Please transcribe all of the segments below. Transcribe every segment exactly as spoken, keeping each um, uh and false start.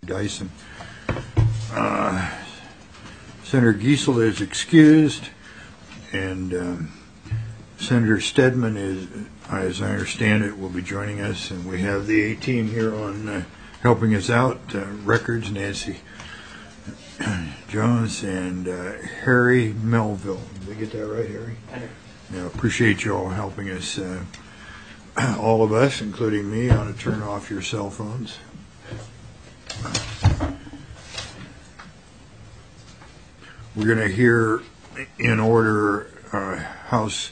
Dyson. Uh, Senator Giesel is excused, and um, Senator Stedman is, as I understand it, will be joining us, and we have the A team here on uh, helping us out. Uh, Records, Nancy Jones and uh, Harry Melville. Did I get that right, Harry? Yeah, appreciate you all helping us, uh, all of us, including me, on to turn off your cell phones. We're going to hear in order uh, House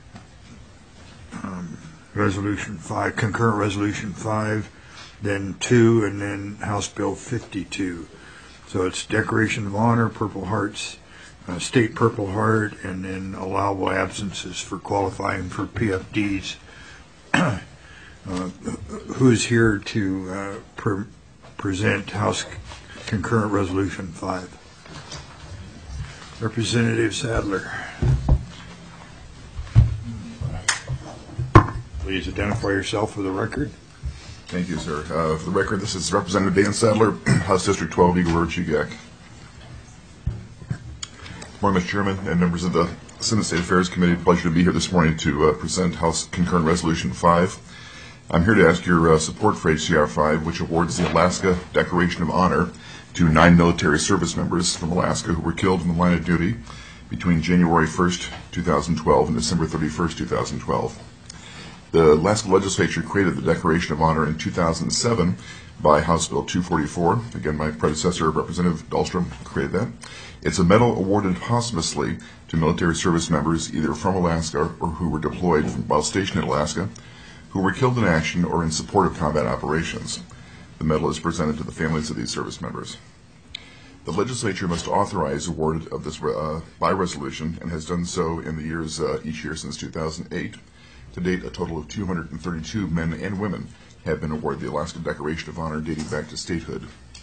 um, Resolution five, Concurrent Resolution five, then two, and then House Bill fifty-two. So it's Decoration of Honor, Purple Hearts, uh, State Purple Heart, and then allowable absences for qualifying for P F Ds. uh, who's here to uh, pre- present House Concurrent Resolution five? Representative Sadler. Please identify yourself for the record. Thank you, sir. Uh, for the record, this is Representative Dan Sadler, House District twelve, Eagle River, Chugach. Good morning, Mister Chairman and members of the Senate State Affairs Committee. Pleasure to be here this morning to uh, present House Concurrent Resolution five. I'm here to ask your uh, support for H C R five, which awards the Alaska Decoration of Honor to nine military service members from Alaska who were killed in the line of duty between January first, two thousand twelve and December thirty-first, two thousand twelve. The Alaska Legislature created the Decoration of Honor in two thousand seven by House Bill two forty-four. Again, my predecessor, Representative Dahlstrom, created that. It's a medal awarded posthumously to military service members either from Alaska or who were deployed from, while stationed in Alaska, who were killed in action or in support of combat operations. The medal is presented to the families of these service members. The legislature must authorize award of this uh, by resolution and has done so in the years uh, each year since two thousand eight. To date, a total of two hundred thirty-two men and women have been awarded the Alaska Decoration of Honor dating back to statehood.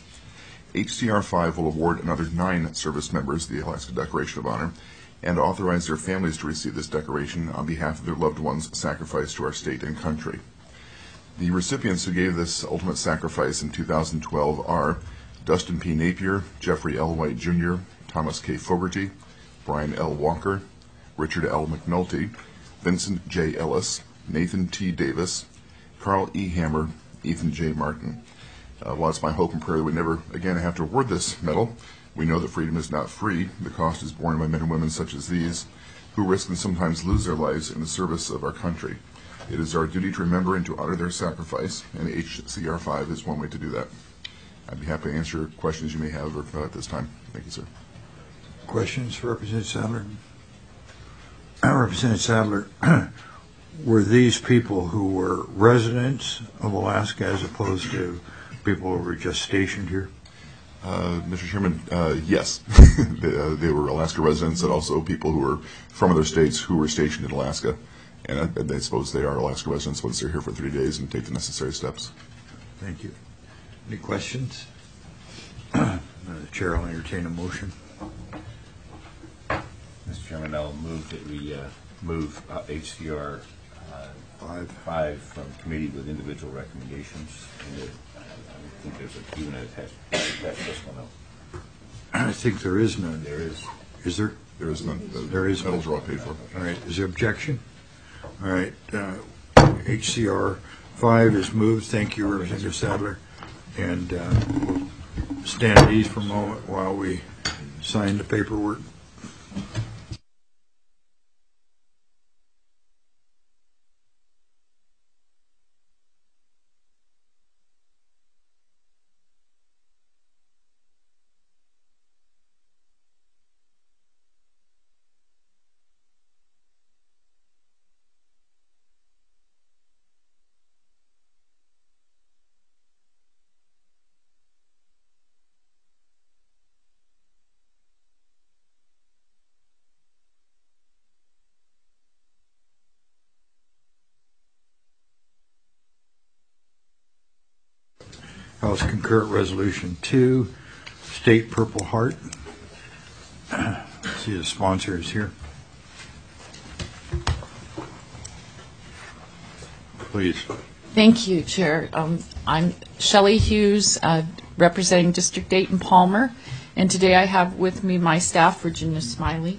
H C R five will award another nine service members the Alaska Decoration of Honor and authorize their families to receive this decoration on behalf of their loved ones sacrificed to our state and country. The recipients who gave this ultimate sacrifice in two thousand twelve are Dustin P. Napier, Jeffrey L. White Junior, Thomas K. Fogarty, Brian L. Walker, Richard L. McNulty, Vincent J. Ellis, Nathan T. Davis, Carl E. Hammer, Ethan J. Martin. Uh, while it's my hope and prayer that we never again have to award this medal, we know that freedom is not free. The cost is borne by men and women such as these, who risk and sometimes lose their lives in the service of our country. It is our duty to remember and to honor their sacrifice, and H C R five is one way to do that. I'd be happy to answer questions you may have at this time. Thank you, sir. Questions for Representative Sadler? Representative Sadler, were these people who were residents of Alaska as opposed to people who were just stationed here? Uh, Mister Chairman, uh, yes. they, uh, they were Alaska residents and also people who were from other states who were stationed in Alaska. And I, I suppose they are Alaska residents once they're here for three days and take the necessary steps. Thank you. Any questions? uh, the Chair will entertain a motion. Mister Chairman, I'll move that we uh, move uh, H C R uh, Five. five from committee with individual recommendations. And it, uh, I think there's a, even an attached, attached fiscal note. I think there is none. There is. Is there? There is none. The There is medals none. are all paid for. All right. Is there objection? All right. Uh, H C R five is moved. Thank you, Representative Sadler. And uh, we'll stand at ease for a moment while we sign the paperwork. House Concurrent Resolution two, State Purple Heart. See the sponsor is here. Please. Thank you, Chair. Um, I'm Shelley Hughes, uh, representing District eight in Palmer. And today I have with me my staff, Virginia Smiley.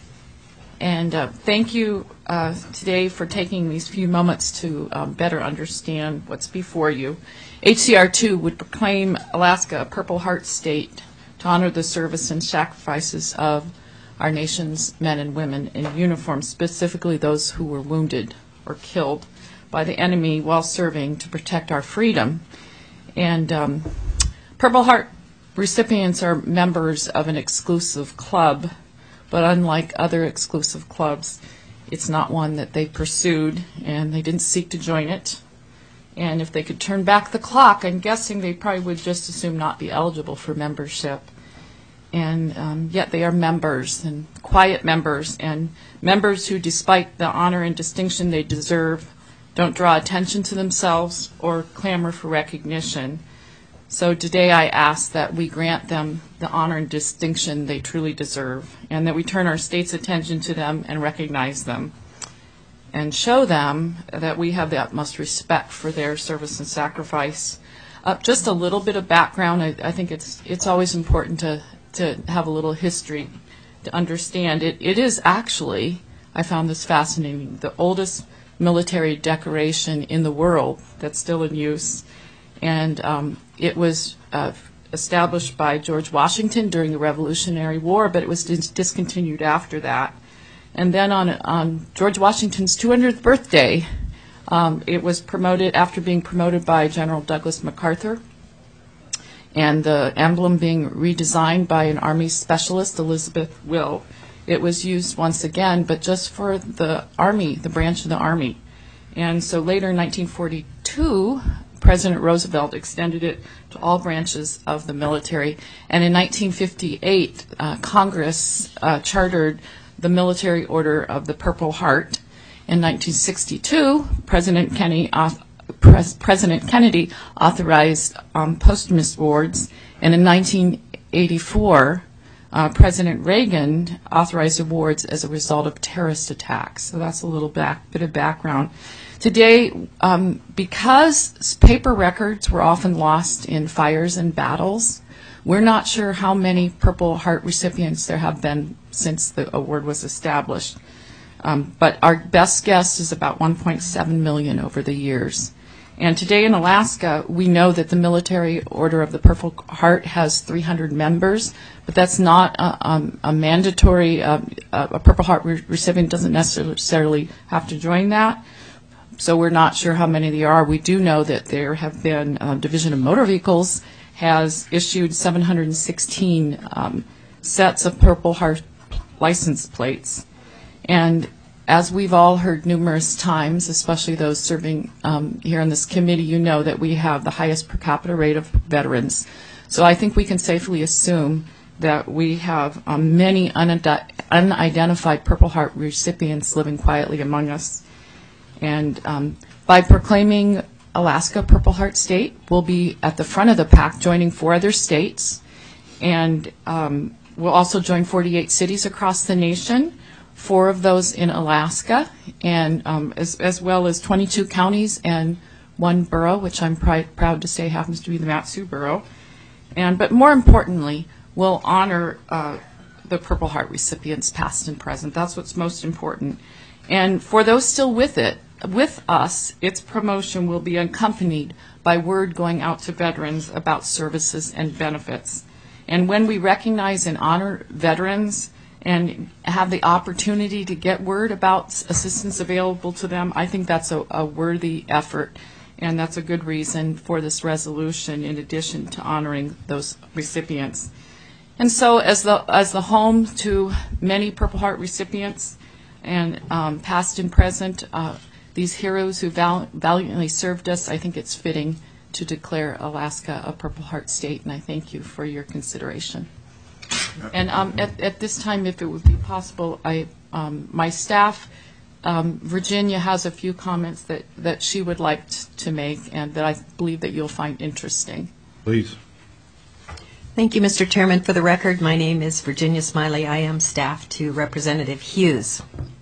And uh, thank you uh, today for taking these few moments to um, better understand what's before you. H C R two would proclaim Alaska a Purple Heart state to honor the service and sacrifices of our nation's men and women in uniform, specifically those who were wounded or killed by the enemy while serving to protect our freedom. And um, Purple Heart recipients are members of an exclusive club, but unlike other exclusive clubs, it's not one that they pursued, and they didn't seek to join it. And if they could turn back the clock, I'm guessing they probably would just assume not be eligible for membership. And um, yet they are members, and quiet members, and members who, despite the honor and distinction they deserve, don't draw attention to themselves or clamor for recognition. So today I ask that we grant them the honor and distinction they truly deserve, and that we turn our state's attention to them and recognize them, and show them that we have the utmost respect for their service and sacrifice. Uh, just a little bit of background. I, I think it's it's always important to, to have a little history to understand. It, it is actually, I found this fascinating, the oldest military decoration in the world that's still in use. And um, it was uh, established by George Washington during the Revolutionary War, but it was dis- discontinued after that. And then on, on George Washington's two hundredth birthday, um, it was promoted after being promoted by General Douglas MacArthur, and the emblem being redesigned by an Army specialist, Elizabeth Will. It was used once again, but just for the Army, the branch of the Army. And so later in nineteen forty-two, President Roosevelt extended it to all branches of the military. And in nineteen fifty-eight, uh, Congress uh, chartered the Military Order of the Purple Heart. In nineteen sixty-two, President Kennedy, uh, Pres- President Kennedy authorized um, posthumous awards. And in nineteen eighty-four, Uh, President Reagan authorized awards as a result of terrorist attacks. So that's a little back, bit of background. Today, um, because paper records were often lost in fires and battles, we're not sure how many Purple Heart recipients there have been since the award was established. Um, but our best guess is about one point seven million over the years. And today in Alaska, we know that the Military Order of the Purple Heart has three hundred members, but that's not a, um, a mandatory, uh, a Purple Heart re- recipient doesn't necessarily have to join that. So we're not sure how many there are. We do know that there have been, uh, Division of Motor Vehicles has issued seven hundred sixteen um, sets of Purple Heart license plates. And as we've all heard numerous times, especially those serving um, here on this committee, you know that we have the highest per capita rate of veterans. So I think we can safely assume that we have um, many unide- unidentified Purple Heart recipients living quietly among us. And um, by proclaiming Alaska Purple Heart State, we'll be at the front of the pack, joining four other states. And um, we'll also join forty-eight cities across the nation, four of those in Alaska, and um, as, as well as twenty-two counties and one borough, which I'm pr- proud to say happens to be the Mat-Su Borough. And but more importantly, we'll honor uh, the Purple Heart recipients, past and present. That's what's most important. And for those still with it, with us, its promotion will be accompanied by word going out to veterans about services and benefits. And when we recognize and honor veterans and have the opportunity to get word about assistance available to them, I think that's a, a worthy effort, and that's a good reason for this resolution in addition to honoring those recipients. And so as the as the home to many Purple Heart recipients, and um, past and present, uh, these heroes who val- valiantly served us, I think it's fitting to declare Alaska a Purple Heart state, and I thank you for your consideration. And um, at, at this time, if it would be possible, I, um, my staff, um, Virginia has a few comments that, that she would like t- to make and that I believe that you'll find interesting. Please. Thank you, Mister Chairman. For the record, my name is Virginia Smiley. I am staff to Representative Hughes.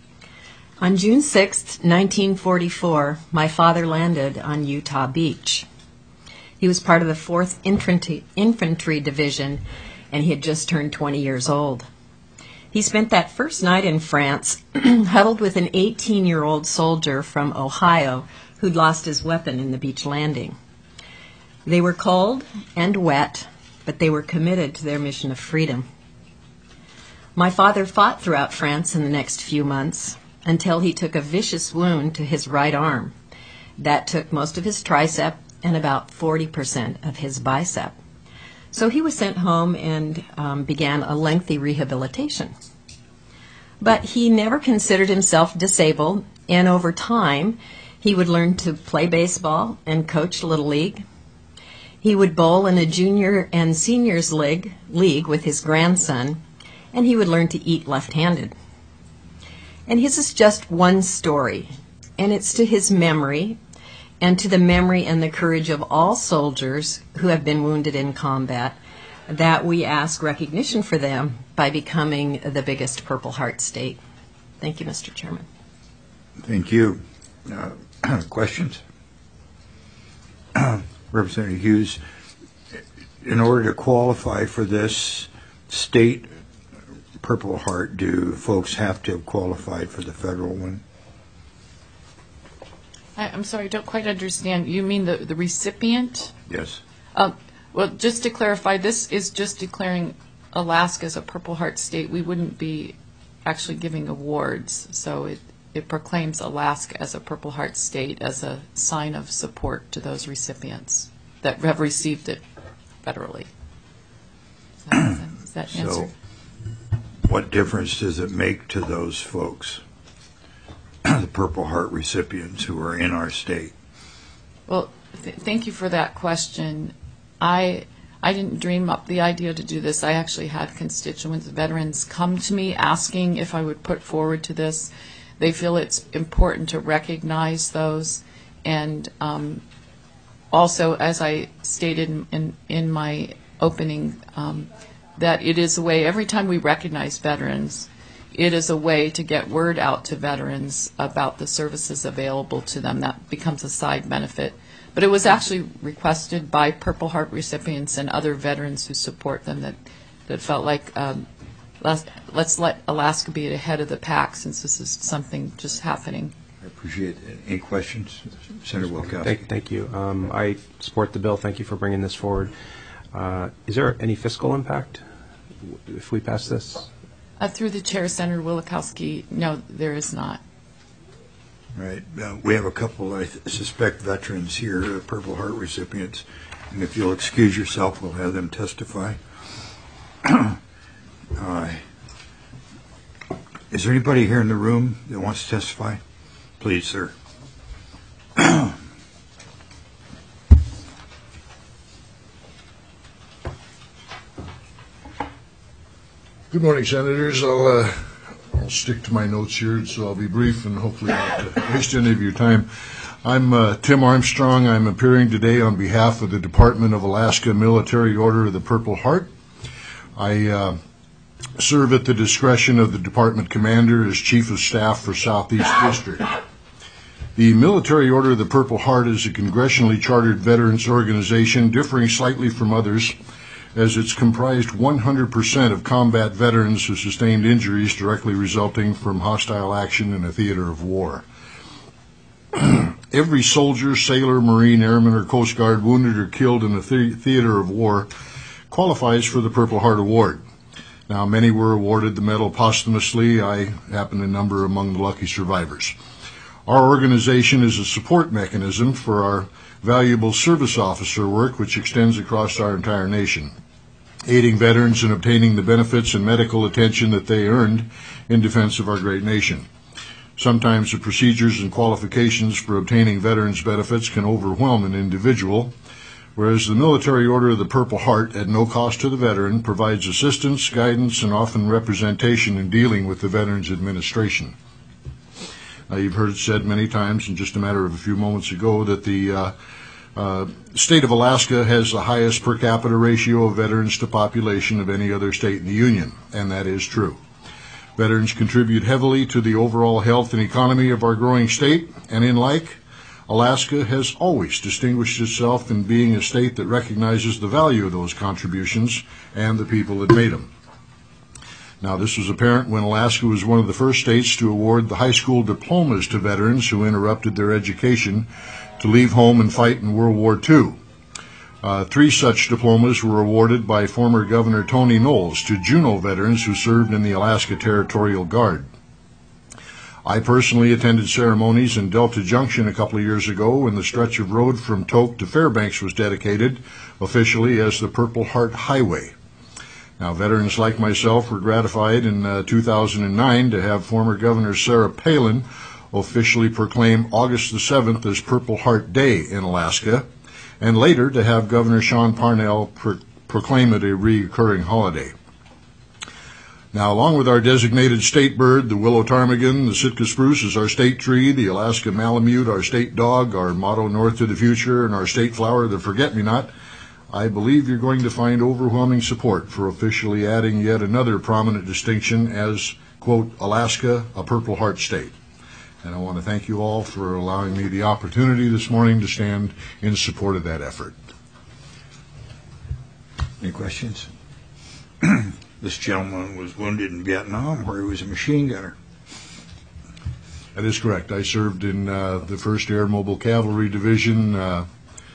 On June sixth, nineteen forty-four, my father landed on Utah Beach. He He was part of the fourth Infantry, Infantry Division, and he had just turned twenty years old. He spent that first night in France huddled with an eighteen-year-old soldier from Ohio who'd lost his weapon in the beach landing. They were cold and wet, but they were committed to their mission of freedom. My father fought throughout France in the next few months until he took a vicious wound to his right arm. That took most of his tricep and about forty percent of his bicep. So he was sent home and um, began a lengthy rehabilitation. But he never considered himself disabled, and over time, he would learn to play baseball and coach Little League. He would bowl in a junior and seniors league, league with his grandson, and he would learn to eat left-handed. And his is just one story, and it's to his memory and to the memory and the courage of all soldiers who have been wounded in combat that we ask recognition for them by becoming the biggest Purple Heart state. Thank you, Mister Chairman. Thank you. Uh, questions? Representative Hughes, in order to qualify for this state Purple Heart, do folks have to have qualified for the federal one? I, I'm sorry, I don't quite understand. You mean the, the recipient? Yes. Um, well, just to clarify, this is just declaring Alaska as a Purple Heart state. We wouldn't be actually giving awards, so it, it proclaims Alaska as a Purple Heart state as a sign of support to those recipients that have received it federally. Does that, does that answer? So, what difference does it make to those folks, the Purple Heart recipients who are in our state? Well, th- thank you for that question. I I didn't dream up the idea to do this. I actually had constituents, veterans, come to me asking if I would put forward to this. They feel it's important to recognize those, and um, also, as I stated in, in, in my opening, um, that it is a way, every time we recognize veterans, it is a way to get word out to veterans about the services available to them. That becomes a side benefit. But it was actually requested by Purple Heart recipients and other veterans who support them that, that felt like um, let's, let's let Alaska be ahead of the pack since this is something just happening. I appreciate it. Any questions? Senator Wilkowski. Thank, thank you. Um, I support the bill. Thank you for bringing this forward. Uh, is there any fiscal impact if we pass this? Uh, through the chair, Senator Wielechowski, no, there is not. Right. Uh, we have a couple, I th- suspect, veterans here, uh, Purple Heart recipients, and if you'll excuse yourself, we'll have them testify. uh, is there anybody here in the room that wants to testify? Please, sir. Good morning, Senators. I'll, uh, I'll stick to my notes here, so I'll be brief and hopefully not uh, waste any of your time. I'm uh, Tim Armstrong. I'm appearing today on behalf of the Department of Alaska Military Order of the Purple Heart. I uh, serve at the discretion of the Department Commander as Chief of Staff for Southeast District. The Military Order of the Purple Heart is a congressionally chartered veterans organization differing slightly from others, as it's comprised one hundred percent of combat veterans who sustained injuries directly resulting from hostile action in a theater of war. Every soldier, sailor, Marine, Airman, or Coast Guard wounded or killed in a the- theater of war qualifies for the Purple Heart Award. Now, many were awarded the medal posthumously. I happen to number among the lucky survivors. Our organization is a support mechanism for our valuable service officer work, which extends across our entire nation, aiding veterans in obtaining the benefits and medical attention that they earned in defense of our great nation. Sometimes the procedures and qualifications for obtaining veterans' benefits can overwhelm an individual, whereas the Military Order of the Purple Heart, at no cost to the veteran, provides assistance, guidance, and often representation in dealing with the Veterans Administration. Uh, you've heard it said many times, in just a matter of a few moments ago, that the uh, uh, state of Alaska has the highest per capita ratio of veterans to population of any other state in the Union, and that is true. Veterans contribute heavily to the overall health and economy of our growing state, and in like Alaska has always distinguished itself in being a state that recognizes the value of those contributions and the people that made them. Now, this was apparent when Alaska was one of the first states to award the high school diplomas to veterans who interrupted their education to leave home and fight in World War Two. Uh, three such diplomas were awarded by former Governor Tony Knowles to Juneau veterans who served in the Alaska Territorial Guard. I personally attended ceremonies in Delta Junction a couple of years ago when the stretch of road from Tok to Fairbanks was dedicated officially as the Purple Heart Highway. Now, veterans like myself were gratified in uh, two thousand nine to have former Governor Sarah Palin officially proclaim August the seventh as Purple Heart Day in Alaska, and later to have Governor Sean Parnell pro- proclaim it a recurring holiday. Now, along with our designated state bird, the willow ptarmigan, the Sitka spruce is our state tree, the Alaska malamute, our state dog, our motto, North to the Future, and our state flower, the forget-me-not, I believe you're going to find overwhelming support for officially adding yet another prominent distinction as, quote, Alaska, a Purple Heart state. And I want to thank you all for allowing me the opportunity this morning to stand in support of that effort. Any questions? This gentleman was wounded in Vietnam where he was a machine gunner. That is correct. I served in uh, the first Air Mobile Cavalry Division uh,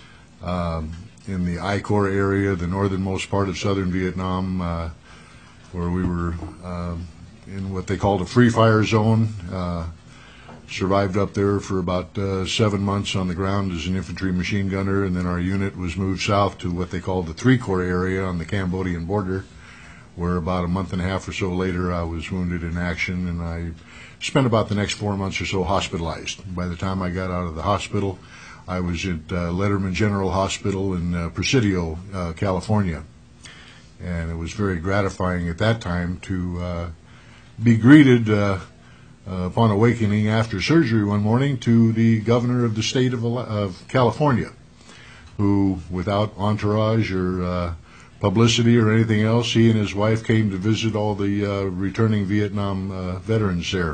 uh, in the I Corps area, the northernmost part of southern Vietnam, uh, where we were uh, in what they called a free fire zone. Uh, survived up there for about uh, seven months on the ground as an infantry machine gunner, and then our unit was moved south to what they called the Three Corps area on the Cambodian border, where about a month and a half or so later I was wounded in action, and I spent about the next four months or so hospitalized. By the time I got out of the hospital, I was at uh, Letterman General Hospital in uh, Presidio, uh, California. And it was very gratifying at that time to uh, be greeted uh, uh, upon awakening after surgery one morning to the governor of the state of, of California, who, without entourage or uh, publicity or anything else, he and his wife came to visit all the uh, returning Vietnam uh, veterans there.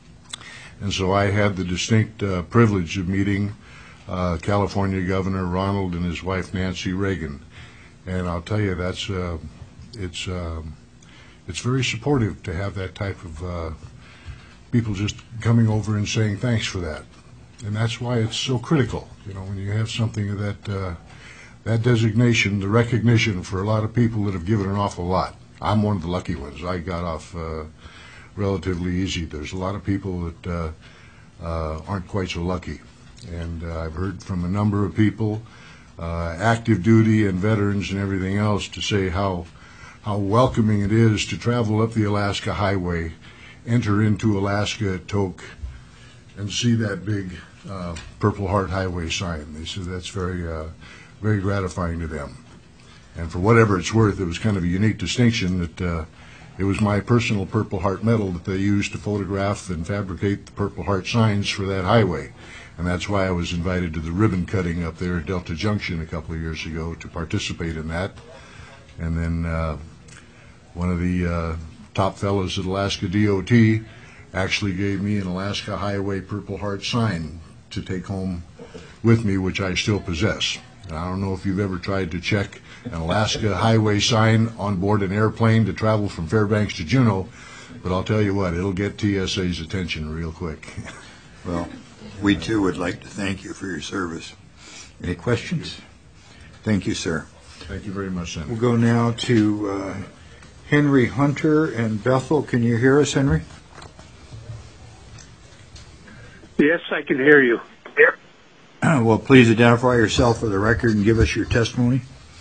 And so I had the distinct uh, privilege of meeting uh, California Governor Ronald and his wife Nancy Reagan. And I'll tell you, that's uh, it's uh, it's very supportive to have that type of uh, people just coming over and saying thanks for that. And that's why it's so critical, you know, when you have something of that uh, that designation, the recognition for a lot of people that have given an awful lot. I'm one of the lucky ones. I got off uh, relatively easy. There's a lot of people that uh, uh, aren't quite so lucky. And uh, I've heard from a number of people, uh, active duty and veterans and everything else, to say how how welcoming it is to travel up the Alaska Highway, enter into Alaska at Tok, and see that big uh, Purple Heart Highway sign. They said that's very uh, very gratifying to them. And for whatever it's worth, it was kind of a unique distinction that uh, it was my personal Purple Heart medal that they used to photograph and fabricate the Purple Heart signs for that highway. And that's why I was invited to the ribbon cutting up there at Delta Junction a couple of years ago to participate in that. And then uh, one of the uh, top fellows at Alaska D O T actually gave me an Alaska Highway Purple Heart sign to take home with me, which I still possess. And I don't know if you've ever tried to check an Alaska Highway sign on board an airplane to travel from Fairbanks to Juneau, but I'll tell you what, it'll get T S A's attention real quick. Well, we too would like to thank you for your service. Any questions? Thank you, sir. Thank you very much, Senator. We'll go now to uh, Henry Hunter and Bethel. Can you hear us, Henry? Yes, I can hear you. Well, please identify yourself for the record and give us your testimony.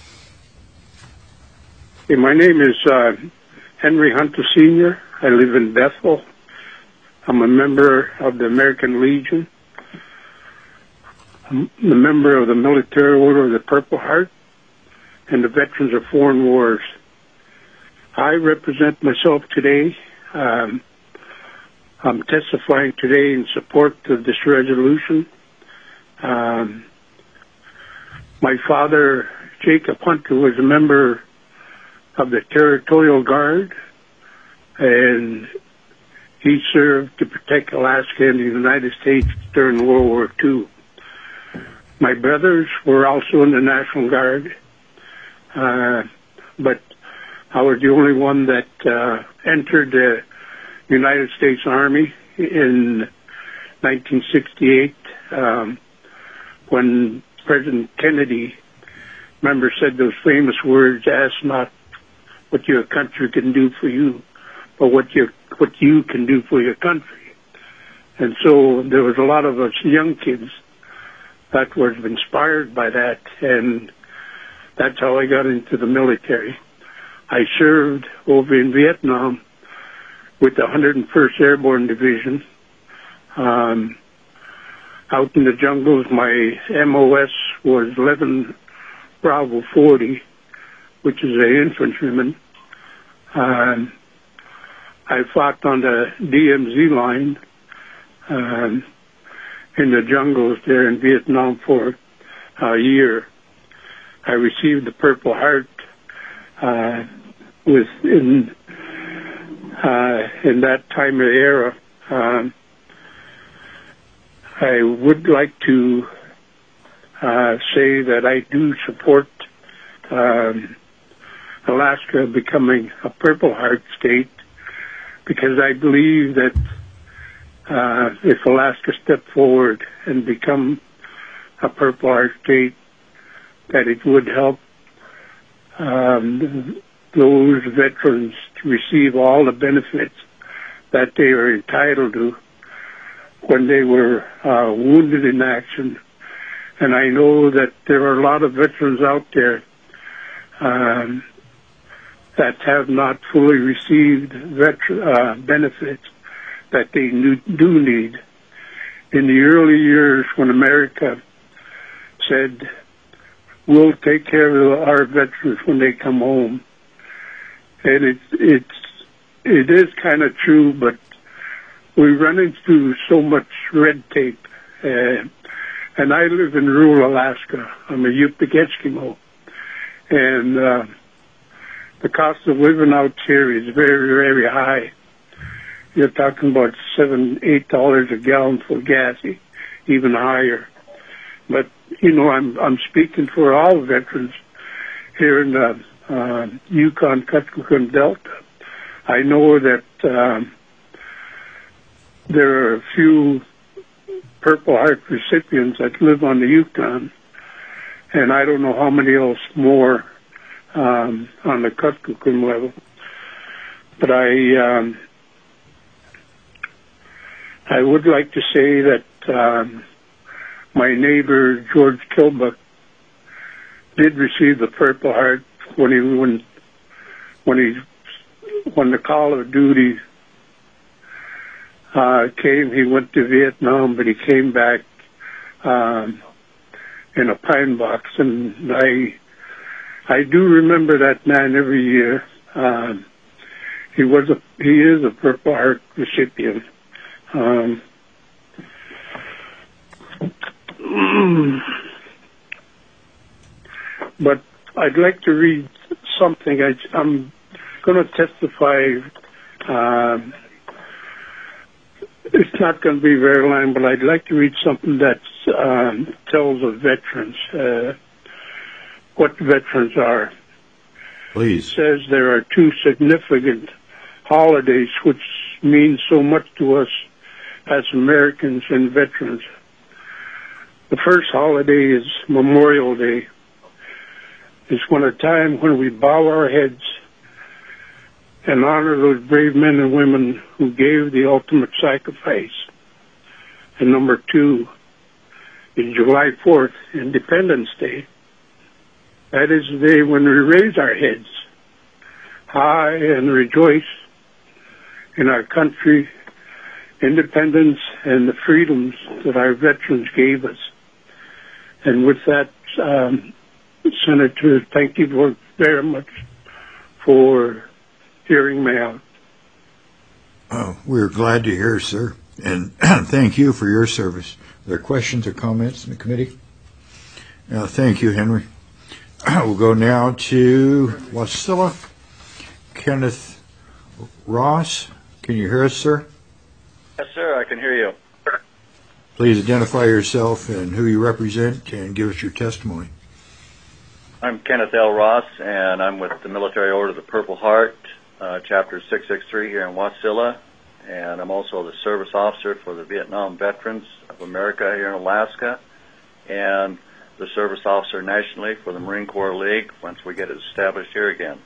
Hey, my name is uh, Henry Hunter Senior I live in Bethel. I'm a member of the American Legion. I'm a member of the Military Order of the Purple Heart and the Veterans of Foreign Wars. I represent myself today. Um, I'm testifying today in support of this resolution. Um, my father, Jacob Hunter, was a member of the Territorial Guard, and he served to protect Alaska and the United States during World War Two. My brothers were also in the National Guard, uh, but I was the only one that uh, entered the United States Army in nineteen sixty-eight, um, when President Kennedy, remember, said those famous words, "Ask not what your country can do for you, but what your what you can do for your country." And so there was a lot of us young kids that was inspired by that, and that's how I got into the military. I served over in Vietnam with the one hundred first Airborne Division. Um, out in the jungles, my M O S was eleven Bravo forty, which is an infantryman. Um, I fought on the D M Z line um, in the jungles there in Vietnam for a year. I received the Purple Heart uh, within uh, in that time of era. Um, I would like to uh, say that I do support um, Alaska becoming a Purple Heart state, because I believe that uh, if Alaska stepped forward and become a Purple Heart state, that it would help um, those veterans to receive all the benefits that they are entitled to when they were uh, wounded in action. And I know that there are a lot of veterans out there um, that have not fully received veteran, uh, benefits that they do need. In the early years when America said, "We'll take care of our veterans when they come home," and it's, it's, it is kind of true, but we run into so much red tape. Uh, and I live in rural Alaska. I'm a Yupik Eskimo. And uh, the cost of living out here is very, very high. You're talking about seven, eight dollars a gallon for gas, even higher. But, you know, I'm I'm speaking for all veterans here in the uh, Yukon-Kuskokwim Delta. I know that um, there are a few Purple Heart recipients that live on the Yukon, and I don't know how many else more um, on the Kuskokwim level. But I um, I would like to say that um, my neighbor George Kilbuck did receive the Purple Heart when he when when he when the call of duty uh, came. He went to Vietnam, but he came back um, in a pine box, and I I do remember that man every year. Um, he was a he is a Purple Heart recipient. Um, but I'd like to read something. I, I'm going to testify. Um, it's not going to be very long, but I'd like to read something that um, tells of veterans, uh, what veterans are. Please. It says there are two significant holidays which mean so much to us as Americans and veterans. The first holiday is Memorial Day. It's when a time when we bow our heads and honor those brave men and women who gave the ultimate sacrifice. And number two is July fourth, Independence Day. That is the day when we raise our heads high and rejoice in our country, independence, and the freedoms that our veterans gave us. And with that, um, Senator, thank you very much for hearing me out. Oh, we're glad to hear, sir. And thank you for your service. Are there questions or comments in the committee? Uh, thank you, Henry. We'll go now to Wasilla. Kenneth Ross. Can you hear us, sir? Yes, sir. I can hear you. Please identify yourself and who you represent and give us your testimony. I'm Kenneth L. Ross, and I'm with the Military Order of the Purple Heart, uh, Chapter six six three here in Wasilla, and I'm also the service officer for the Vietnam Veterans of America here in Alaska, and the service officer nationally for the Marine Corps League once we get it established here again.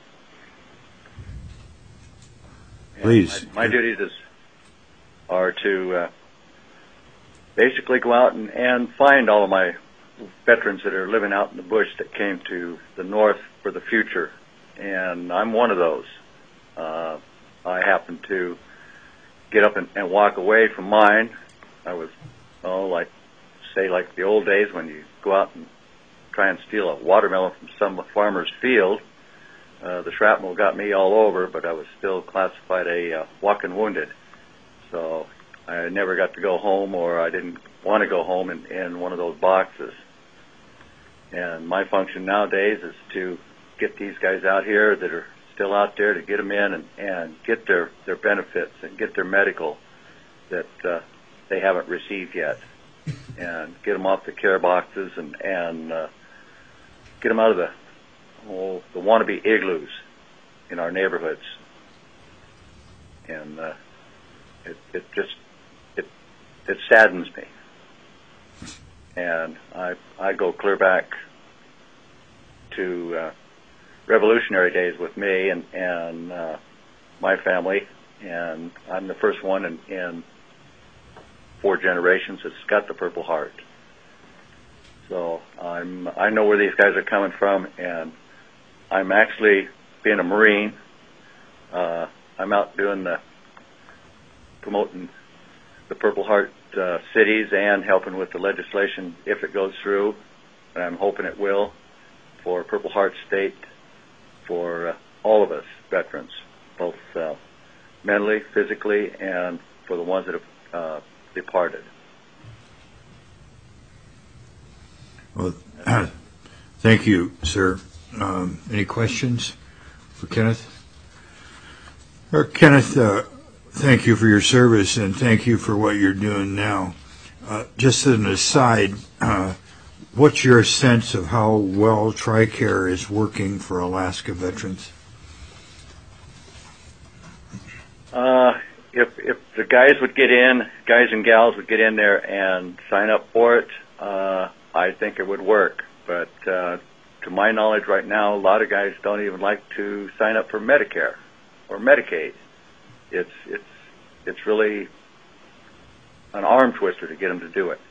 And Please. My, my duties is, are to uh, basically go out and, and find all of my veterans that are living out in the bush that came to the north for the future, and I'm one of those. Uh, I happened to get up and, and walk away from mine. I was, oh, like, say, like the old days when you go out and try and steal a watermelon from some farmer's field. Uh, the shrapnel got me all over, but I was still classified a uh, walking wounded. So I never got to go home, or I didn't want to go home in, in one of those boxes. And my function nowadays is to get these guys out here that are still out there, to get them in and, and get their, their benefits and get their medical that uh, they haven't received yet, and get them off the care boxes and, and uh, get them out of the, oh, the wannabe igloos in our neighborhoods. And uh, it, it just, it, it saddens me. And I, I go clear back to uh, revolutionary days with me and, and uh, my family, and I'm the first one in, in four generations that's got the Purple Heart. So I'm, I know where these guys are coming from, and I'm actually, being a Marine, uh, I'm out doing the, promoting the Purple Heart uh, cities and helping with the legislation if it goes through, and I'm hoping it will, for Purple Heart State for uh, all of us veterans, both uh, mentally, physically, and for the ones that have uh, departed. Well, thank you, sir. Um, any questions for Kenneth? Uh, Kenneth, uh, thank you for your service, and thank you for what you're doing now. Uh, just as an aside, uh, what's your sense of how well TRICARE is working for Alaska veterans? Uh, if if the guys would get in, guys and gals would get in there and sign up for it, uh, I think it would work. But uh, to my knowledge right now, a lot of guys don't even like to sign up for Medicare or Medicaid. It's it's it's really an arm twister to get them to do it.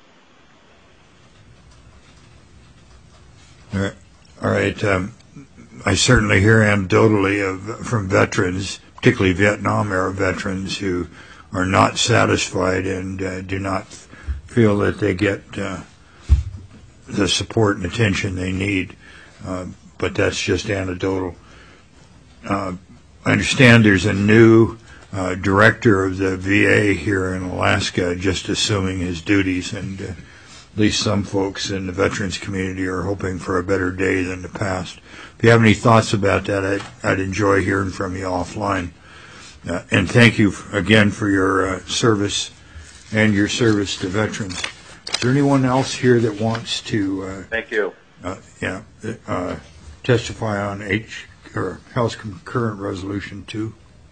All right. All right. Um, I certainly hear anecdotally of, from veterans, particularly Vietnam-era veterans, who are not satisfied and uh, do not feel that they get uh, the support and attention they need. Uh, but that's just anecdotal. Uh, I understand there's a new uh, director of the V A here in Alaska just assuming his duties, and uh, at least some folks in the veterans community are hoping for a better day than the past. If you have any thoughts about that, I'd, I'd enjoy hearing from you offline. Uh, and thank you again for your uh, service and your service to veterans. Is there anyone else here that wants to uh, Thank you. uh, yeah, uh, testify on H or House Concurrent Resolution two?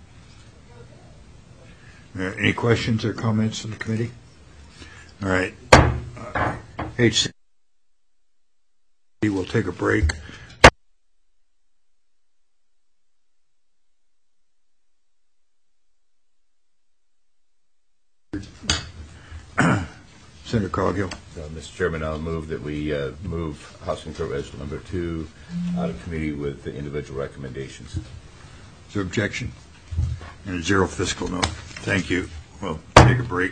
Uh, any questions or comments from the committee? All right. Uh, H C will take a break. Senator Coghill. Uh, Mister Chairman, I'll move that we uh, move House Concurrent Resolution number two out of committee with the individual recommendations. Is there objection? And zero fiscal note. Thank you. We'll take a break.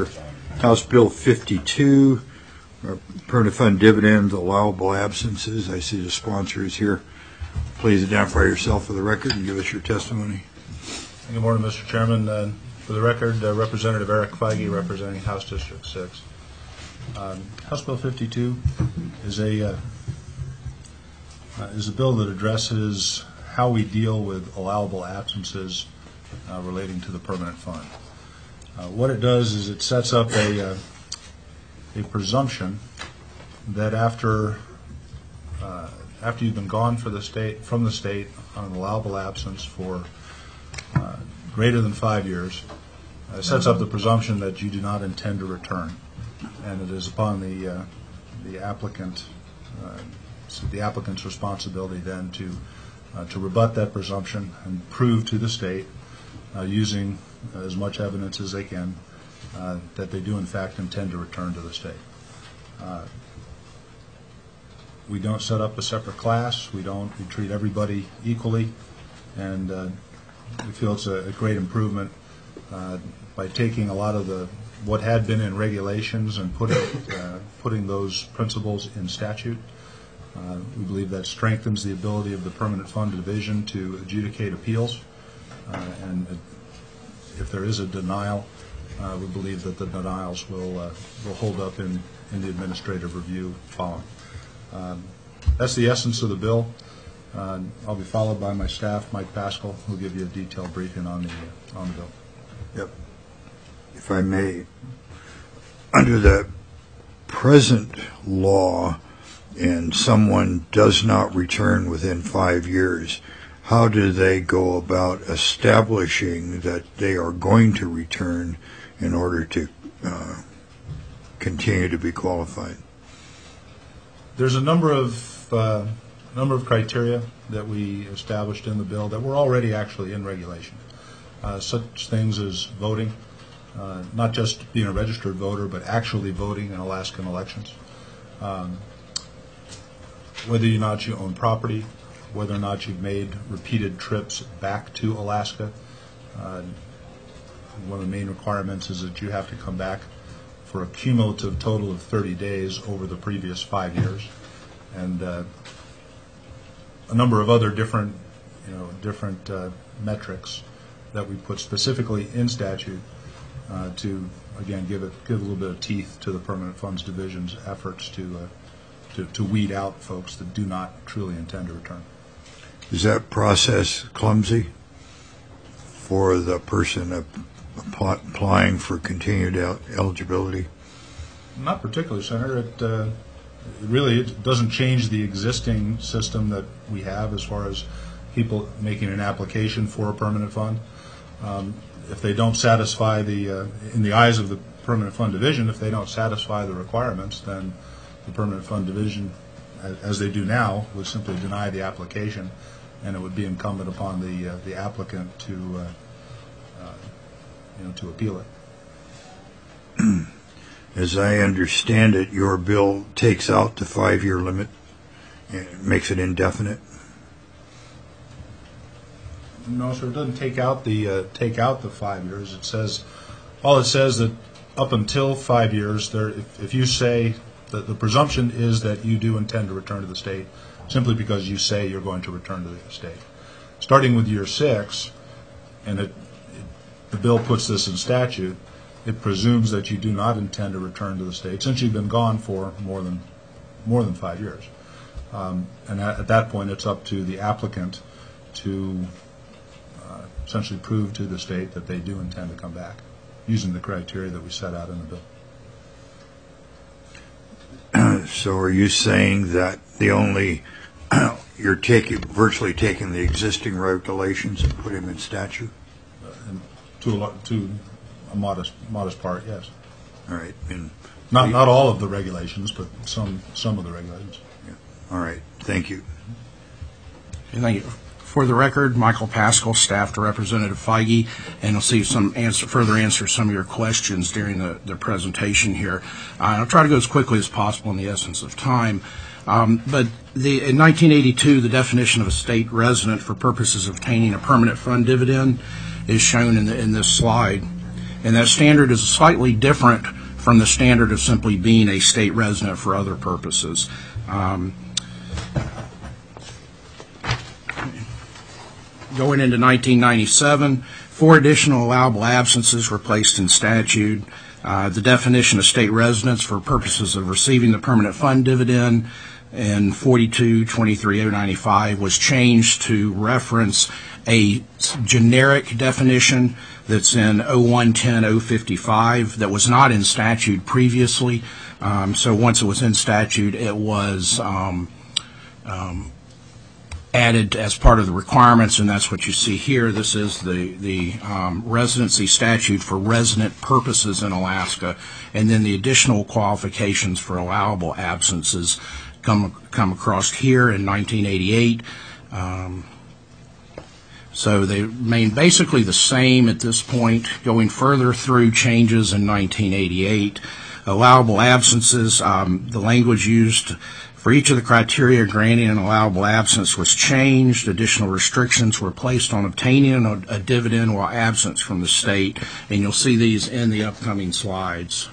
for House Bill fifty-two, uh, permanent fund dividends, allowable absences. I see the sponsor is here. Please identify yourself for the record and give us your testimony. Good morning, Mister Chairman. Uh, for the record, uh, Representative Eric Feige, representing House District six. Um, House Bill fifty-two is a uh, uh, is a bill that addresses how we deal with allowable absences uh, relating to the permanent fund. Uh, what it does is it sets up a uh, a presumption that after uh, after you've been gone for the state from the state on an allowable absence for uh, greater than five years, uh, it sets up the presumption that you do not intend to return, and it is upon the uh, the applicant uh, so the applicant's responsibility then to uh, to rebut that presumption and prove to the state, uh, using as much evidence as they can, uh, that they do in fact intend to return to the state. Uh, we don't set up a separate class. We don't. We treat everybody equally, and uh, we feel it's a, a great improvement uh, by taking a lot of the what had been in regulations and putting uh, putting those principles in statute. Uh, we believe that strengthens the ability of the Permanent Fund Division to adjudicate appeals, uh, and if there is a denial, uh, we believe that the denials will uh, will hold up in, in the administrative review following. Um, that's the essence of the bill. Uh, I'll be followed by my staff, Mike Pascal, who will give you a detailed briefing on the uh, on the bill. Yep. If I may, under the present law, and someone does not return within five years, how do they go about establishing that they are going to return in order to uh, continue to be qualified? There's a number of uh, number of criteria that we established in the bill that were already actually in regulation. Uh, such things as voting, uh, not just being a registered voter, but actually voting in Alaskan elections. Um, whether or not you own property, whether or not you've made repeated trips back to Alaska. Uh, one of the main requirements is that you have to come back for a cumulative total of thirty days over the previous five years, and uh, a number of other different, you know, different uh, metrics that we put specifically in statute uh, to, again, give it give a little bit of teeth to the Permanent Funds Division's efforts to. Uh, To, to weed out folks that do not truly intend to return. Is that process clumsy for the person app- applying for continued el- eligibility? Not particularly, Senator. It, uh, it really it doesn't change the existing system that we have as far as people making an application for a permanent fund. Um, if they don't satisfy the, uh, in the eyes of the Permanent Fund Division, if they don't satisfy the requirements, then the Permanent Fund Division, as they do now, would simply deny the application, and it would be incumbent upon the uh, the applicant to uh, uh, you know to appeal it. As I understand it, your bill takes out the five-year limit and makes it indefinite. No, sir, it doesn't take out the uh, take out the five years. It says all it says that up until five years, there if, if you say The, the presumption is that you do intend to return to the state simply because you say you're going to return to the state. Starting with year six, and it, it, the bill puts this in statute, it presumes that you do not intend to return to the state since you've been gone for more than more than five years. Um, and at, at that point, it's up to the applicant to uh, essentially prove to the state that they do intend to come back using the criteria that we set out in the bill. So are you saying that the only, you're taking, virtually taking the existing regulations and putting them in statute? Uh, and to, a, to a modest modest part, yes. All right. And not not all of the regulations, but some some of the regulations. Yeah. All right. Thank you. Thank you. For the record, Michael Pascal, staff to Representative Feige, and I'll see some answer, further answer some of your questions during the, the presentation here. Uh, I'll try to go as quickly as possible in the essence of time. Um, but the, in nineteen eighty-two, the definition of a state resident for purposes of obtaining a permanent fund dividend is shown in, the, in this slide. And that standard is slightly different from the standard of simply being a state resident for other purposes. Um, going into nineteen ninety-seven, four additional allowable absences were placed in statute. Uh, the definition of state residence for purposes of receiving the permanent fund dividend in forty-two twenty-three oh ninety-five was changed to reference a generic definition that's in oh one ten oh fifty-five that was not in statute previously. Um, so once it was in statute, it was um, um, added as part of the requirements, and that's what you see here. This is the, the um, residency statute for resident purposes in Alaska, and then the additional qualifications for allowable absences come come across here in nineteen eighty-eight. Um, so they remain basically the same at this point. Going further through changes in nineteen eighty-eight, allowable absences, um, the language used for each of the criteria granting an allowable absence was changed. Additional restrictions were placed on obtaining a, a dividend while absent from the state, and you'll see these in the upcoming slides.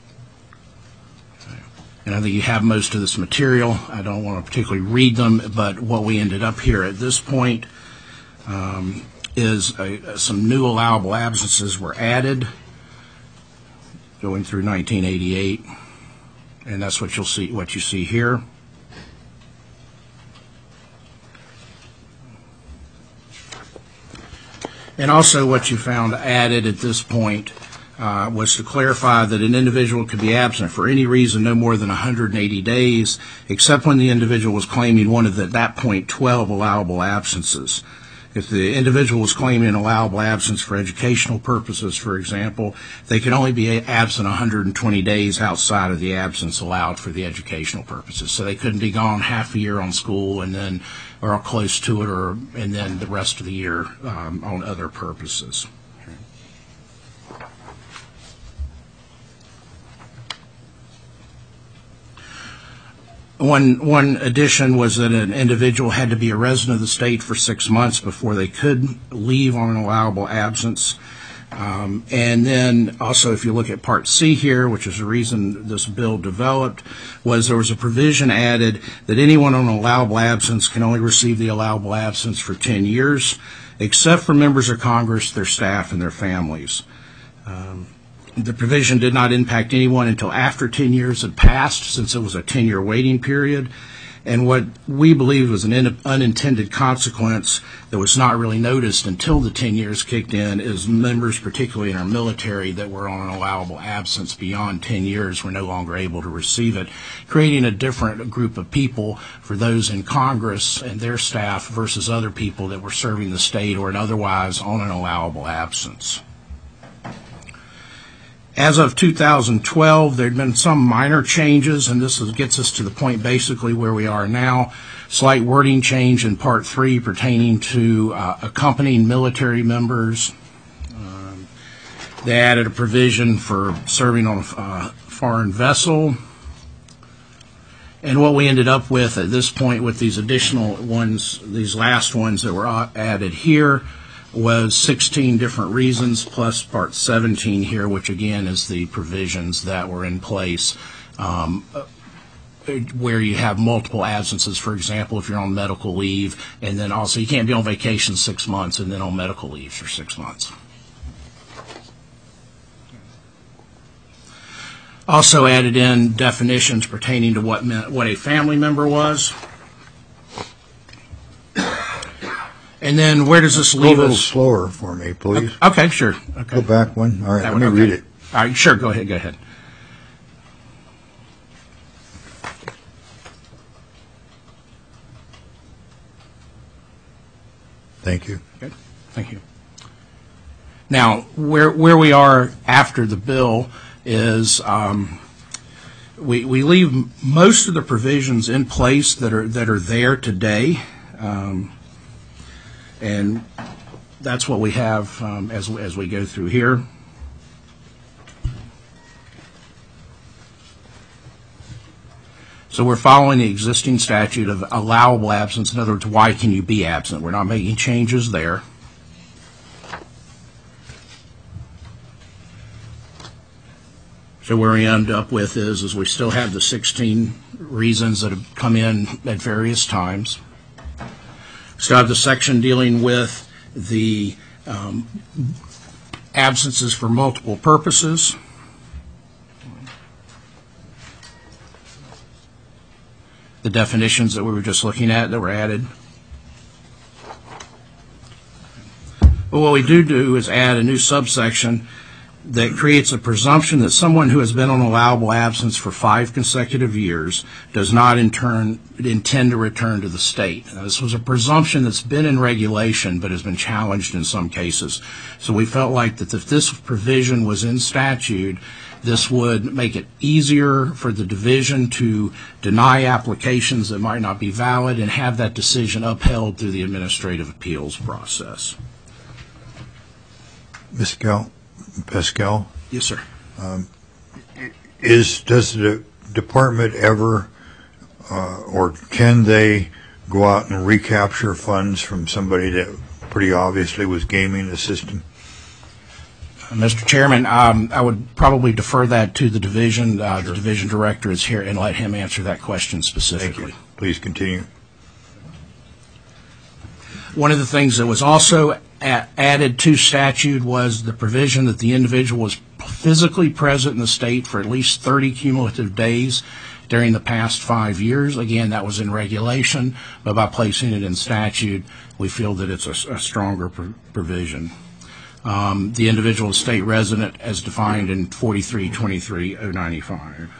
And I think you have most of this material. I don't want to particularly read them, but what we ended up here at this point um, is a, some new allowable absences were added going through nineteen eighty-eight, and that's what you'll see, what you see here. And also what you found added at this point uh, was to clarify that an individual could be absent for any reason no more than one hundred eighty days, except when the individual was claiming one of the, at that point, twelve allowable absences. If the individual was claiming an allowable absence for educational purposes, for example, they could only be absent one hundred twenty days outside of the absence allowed for the educational purposes. So they couldn't be gone half a year on school and then, or close to it, or and then the rest of the year um, on other purposes. One one addition was that an individual had to be a resident of the state for six months before they could leave on an allowable absence. Um, and then also, if you look at Part C here, which is the reason this bill developed, was there was a provision added that anyone on an allowable absence can only receive the allowable absence for ten years, except for members of Congress, their staff, and their families. Um, The provision did not impact anyone until after ten years had passed, since it was a ten-year waiting period. And what we believe was an in- unintended consequence that was not really noticed until the ten years kicked in is members, particularly in our military, that were on an allowable absence beyond ten years were no longer able to receive it, creating a different group of people for those in Congress and their staff versus other people that were serving the state or otherwise on an allowable absence. As of two thousand twelve, there had been some minor changes, and this is, gets us to the point basically where we are now. Slight wording change in Part three pertaining to uh, accompanying military members. Um, they added a provision for serving on a uh, foreign vessel. And what we ended up with at this point with these additional ones, these last ones that were added here, was sixteen different reasons, plus Part seventeen here, which again is the provisions that were in place um, where you have multiple absences. For example, if you're on medical leave, and then also you can't be on vacation six months and then on medical leave for six months. Also added in definitions pertaining to what meant, what a family member was. And then where does this leave us? Go a little slower for me, please. Okay, sure. Okay. Go back one. All right, That let one, me okay. read it. All right, sure, go ahead, go ahead. Thank you. Okay, thank you. Now, where where we are after the bill is um, we we leave most of the provisions in place that are that are there today. Um, And that's what we have um, as as we go through here. So we're following the existing statute of allowable absence. In other words, why can you be absent? We're not making changes there. So where we end up with is, is we still have the sixteen reasons that have come in at various times. Still have the section dealing with the um, absences for multiple purposes. The definitions that we were just looking at that were added. But what we do do is add a new subsection that creates a presumption that someone who has been on allowable absence for five consecutive years does not in turn intend to return to the state. Now, this was a presumption that's been in regulation but has been challenged in some cases. So we felt like that if this provision was in statute, this would make it easier for the division to deny applications that might not be valid and have that decision upheld through the administrative appeals process. Pascal, Pascal, Yes, sir. um, is does the department ever uh, or can they go out and recapture funds from somebody that pretty obviously was gaming the system? Mister Chairman, um, I would probably defer that to the division. Uh, the division director is here, and let him answer that question specifically. Thank you. Please continue. One of the things that was also a- added to statute was the provision that the individual was physically present in the state for at least thirty cumulative days during the past five years. Again, that was in regulation, but by placing it in statute, we feel that it's a, a stronger pr- provision. Um, the individual is state resident as defined in forty-three twenty-three oh ninety-five.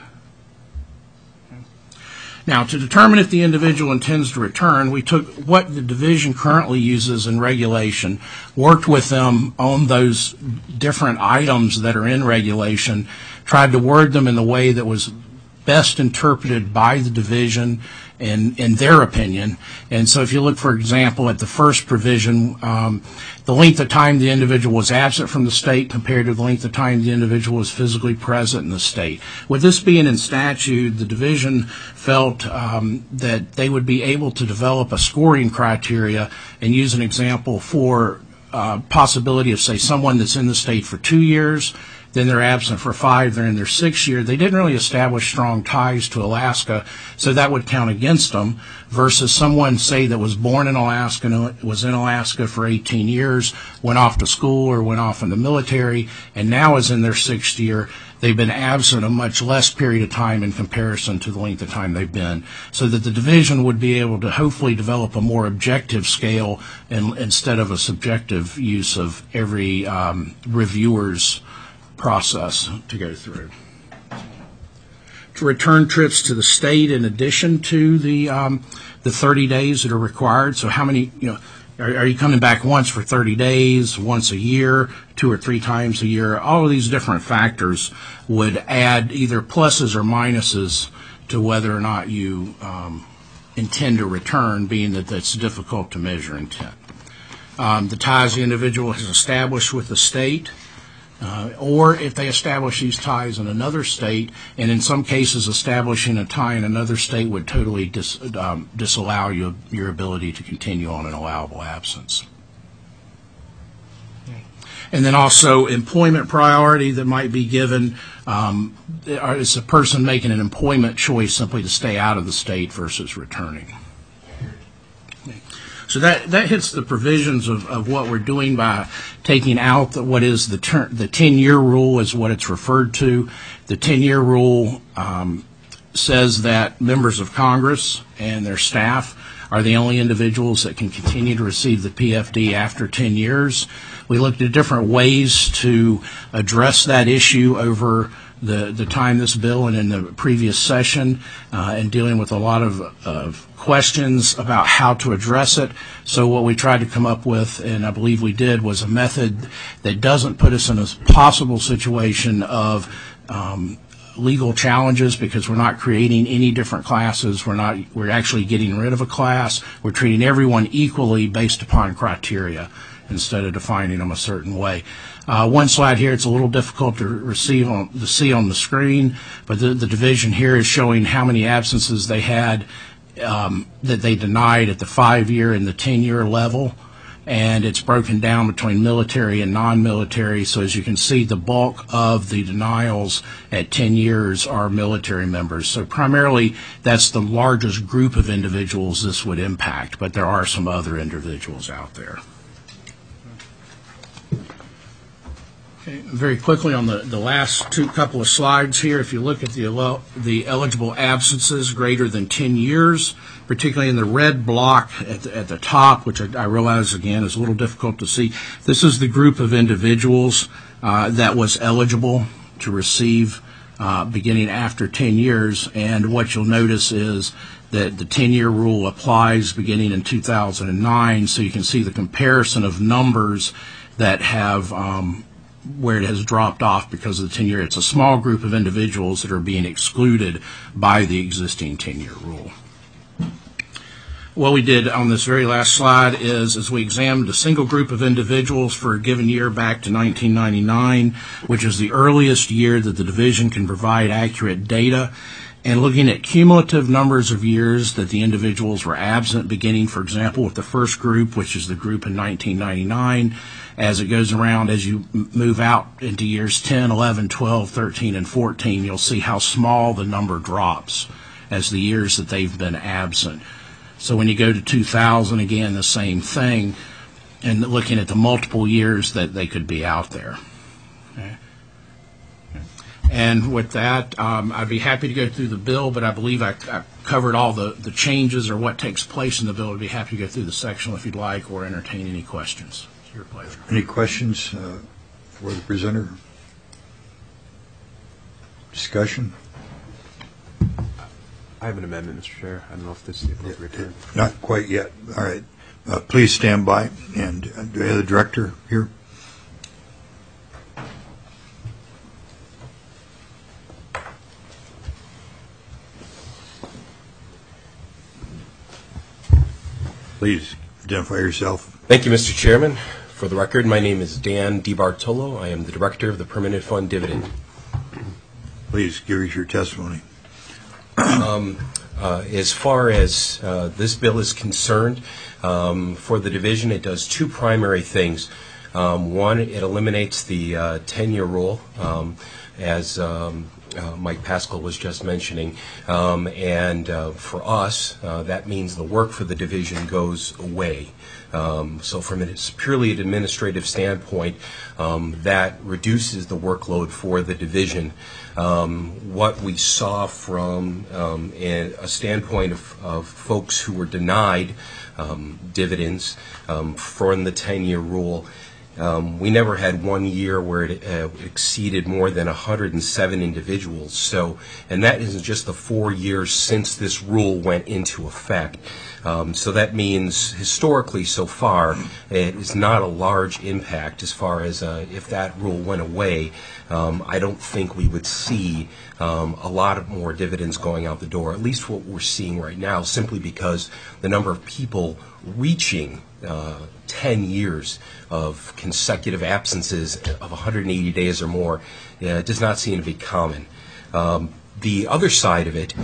Now, to determine if the individual intends to return, we took what the division currently uses in regulation, worked with them on those different items that are in regulation, tried to word them in the way that was best interpreted by the division in, in their opinion. And so if you look, for example, at the first provision, um, the length of time the individual was absent from the state compared to the length of time the individual was physically present in the state. With this being in statute, the division felt um, that they would be able to develop a scoring criteria and use an example for uh, possibility of, say, someone that's in the state for two years, then they're absent for five, they're in their sixth year. They didn't really establish strong ties to Alaska, so that would count against them, versus someone, say, that was born in Alaska and was in Alaska for eighteen years, went off to school or went off in the military, and now is in their sixth year. They've been absent a much less period of time in comparison to the length of time they've been, so that the division would be able to hopefully develop a more objective scale in, instead of a subjective use of every um, reviewer's process to go through. To return trips to the state in addition to the um, the thirty days that are required. So how many, you know, are, are you coming back once for thirty days, once a year, two or three times a year? All of these different factors would add either pluses or minuses to whether or not you um, intend to return, being that it's difficult to measure intent. Um, the ties the individual has established with the state, Uh, or if they establish these ties in another state, and in some cases establishing a tie in another state would totally dis, um, disallow you, your ability to continue on an allowable absence. And then also employment priority that might be given. Um, is a person making an employment choice simply to stay out of the state versus returning? So that, that hits the provisions of, of what we're doing by taking out the, what is the ter- the ten-year rule is what it's referred to. The ten-year rule um, says that members of Congress and their staff are the only individuals that can continue to receive the P F D after ten years. We looked at different ways to address that issue over the, the time this bill and in the previous session, uh, and dealing with a lot of, of questions about how to address it. So what we tried to come up with, and I believe we did, was a method that doesn't put us in a possible situation of um, legal challenges, because we're not creating any different classes. We're not. We're actually getting rid of a class. We're treating everyone equally based upon criteria, instead of defining them a certain way. Uh, one slide here, it's a little difficult to receive on, to see on the screen, but the, the division here is showing how many absences they had um, that they denied at the five-year and the ten-year level. and it's broken down between military and non-military. So as you can see, the bulk of the denials at ten years are military members. So primarily, that's the largest group of individuals this would impact, but there are some other individuals out there. Okay, very quickly on the, the last two couple of slides here, if you look at the, el- the eligible absences greater than ten years, particularly in the red block at the, at the top, which I, I realize, again, is a little difficult to see. This is the group of individuals uh, that was eligible to receive uh, beginning after ten years, and what you'll notice is that the ten-year rule applies beginning in two thousand nine, so you can see the comparison of numbers that have um, where it has dropped off because of the ten-year. It's a small group of individuals that are being excluded by the existing ten-year rule. What we did on this very last slide is, is we examined a single group of individuals for a given year back to nineteen ninety-nine, which is the earliest year that the division can provide accurate data, and looking at cumulative numbers of years that the individuals were absent, beginning, for example, with the first group, which is the group in nineteen ninety-nine. As it goes around, as you move out into years ten, eleven, twelve, thirteen, and fourteen, you'll see how small the number drops as the years that they've been absent. So when you go to two thousand, again, the same thing, and looking at the multiple years that they could be out there. Okay. And with that, um, I'd be happy to go through the bill, but I believe I, I covered all the, the changes or what takes place in the bill. I'd be happy to go through the section if you'd like, or entertain any questions. It's your pleasure. Any questions uh, for the presenter? Discussion? I have an amendment, Mister Chair. I don't know if this is the appropriate time. Not quite yet. All right. Uh, please stand by. And uh, do I have the director here? Please identify yourself. Thank you, Mister Chairman. For the record, my name is Dan DiBartolo. I am the Director of the Permanent Fund Dividend. Please give us your testimony. Um, uh, as far as uh, this bill is concerned, um, for the division, it does two primary things. Um, one, it eliminates the uh, ten-year rule, um, as um, uh, Mike Pascal was just mentioning. Um, and uh, for us, uh, that means the work for the division goes away. Um, so from a purely administrative standpoint, um, that reduces the workload for the division. Um, what we saw from um, a, a standpoint of, of folks who were denied um, dividends um, from the ten-year rule, Um, we never had one year where it uh, exceeded more than one hundred seven individuals. So, and that isn't just the four years since this rule went into effect. Um, so that means historically so far it is not a large impact as far as uh, if that rule went away. Um, I don't think we would see um, a lot of more dividends going out the door, at least what we're seeing right now, simply because the number of people reaching uh, ten years of consecutive absences of one hundred eighty days or more uh, does not seem to be common. Um, the other side of it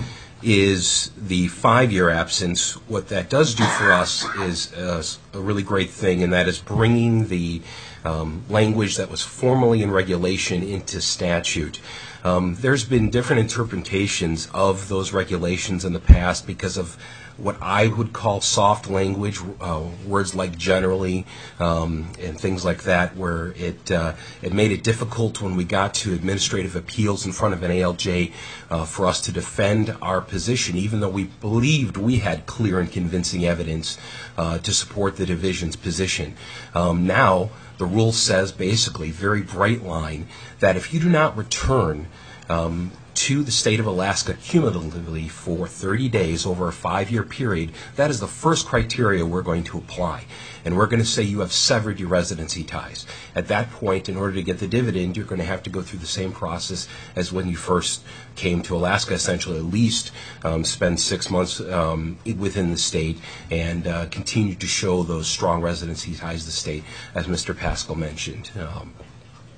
is the five-year absence. What that does do for us is uh, a really great thing, and that is bringing the um, language that was formally in regulation into statute. Um, there's been different interpretations of those regulations in the past because of what I would call soft language, uh, words like generally um, and things like that, where it uh, it made it difficult when we got to administrative appeals in front of an A L J uh, for us to defend our position, even though we believed we had clear and convincing evidence uh, to support the division's position. Um, now, the rule says basically, very bright line, that if you do not return um, to the state of Alaska cumulatively for thirty days over a five-year period, that is the first criteria we're going to apply. And we're going to say you have severed your residency ties. At that point, in order to get the dividend, you're going to have to go through the same process as when you first came to Alaska, essentially at least um, spend six months um, within the state and uh, continue to show those strong residency ties to the state, as Mister Pascal mentioned. Um,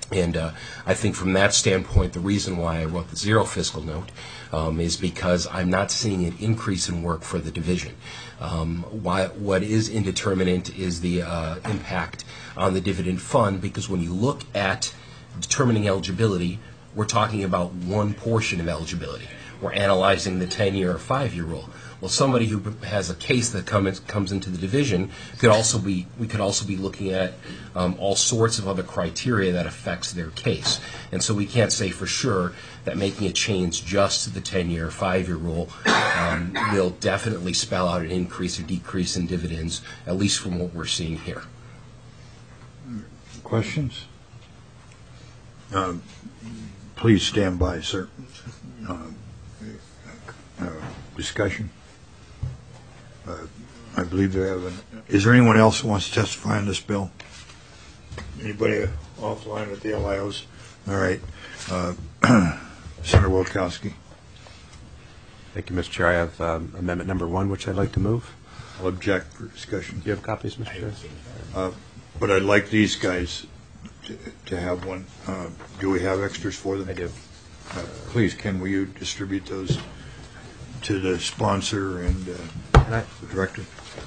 And uh, I think from that standpoint, the reason why I wrote the zero fiscal note um, is because I'm not seeing an increase in work for the division. Um, why, what is indeterminate is the uh, impact on the dividend fund, because when you look at determining eligibility, we're talking about one portion of eligibility. We're analyzing the ten-year or five-year rule. Well, somebody who has a case that comes comes into the division could also be we could also be looking at um, all sorts of other criteria that affects their case, and so we can't say for sure that making a change just to the ten-year, five-year rule um, will definitely spell out an increase or decrease in dividends, at least from what we're seeing here. Questions? Um, please stand by, sir. Uh, uh, discussion. Uh, I believe they have an. Is there anyone else who wants to testify on this bill? Anybody offline with the L I Os? All right. Uh, Senator Wilkowski. Thank you, Mister Chair. I have um, amendment number one, which I'd like to move. I'll object for discussion. Do you have copies, Mister Chair? Uh, but I'd like these guys to, to have one. Uh, do we have extras for them? I do. Uh, please, can will you distribute those to the sponsor and uh, I, the director?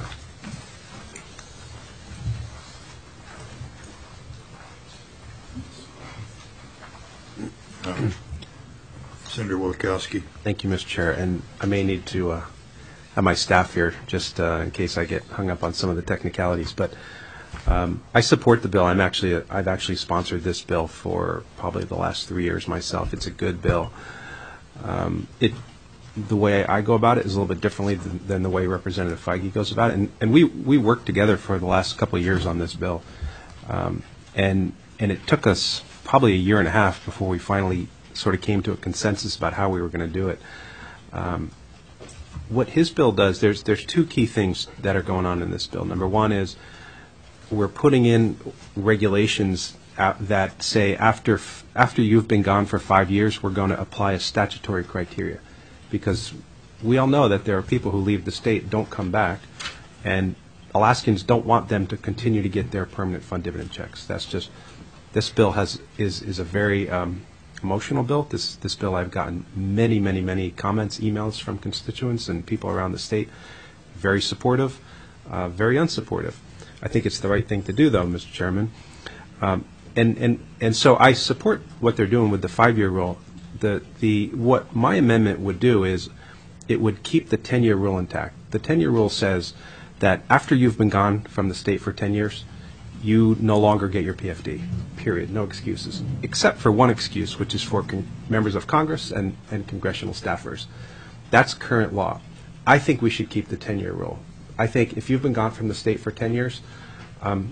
Uh, Senator Wilkowski. Thank you, Mister Chair. And I may need to uh, have my staff here just uh, in case I get hung up on some of the technicalities. But um, I support the bill. I'm actually a, I've actually sponsored this bill for probably the last three years myself. It's a good bill. Um, it the way I go about it is a little bit differently than, than the way Representative Feige goes about it. And, and we we worked together for the last couple of years on this bill, um, and and it took us probably a year and a half before we finally sort of came to a consensus about how we were going to do it. Um, what his bill does, there's there's two key things that are going on in this bill. Number one is we're putting in regulations that say after after you've been gone for five years, we're going to apply a statutory criteria, because we all know that there are people who leave the state, don't come back, and Alaskans don't want them to continue to get their permanent fund dividend checks. That's just this bill has is is a very um, emotional bill. This this bill, I've gotten many, many, many comments, emails from constituents and people around the state, very supportive, uh, very unsupportive. I think it's the right thing to do, though, Mister Chairman. Um, and, and, and so I support what they're doing with the five-year rule. The, the, what my amendment would do is it would keep the ten-year rule intact. The ten-year rule says that after you've been gone from the state for ten years, you no longer get your P F D, period, no excuses, except for one excuse, which is for con- members of Congress and, and congressional staffers. That's current law. I think we should keep the ten-year rule. I think if you've been gone from the state for ten years, um,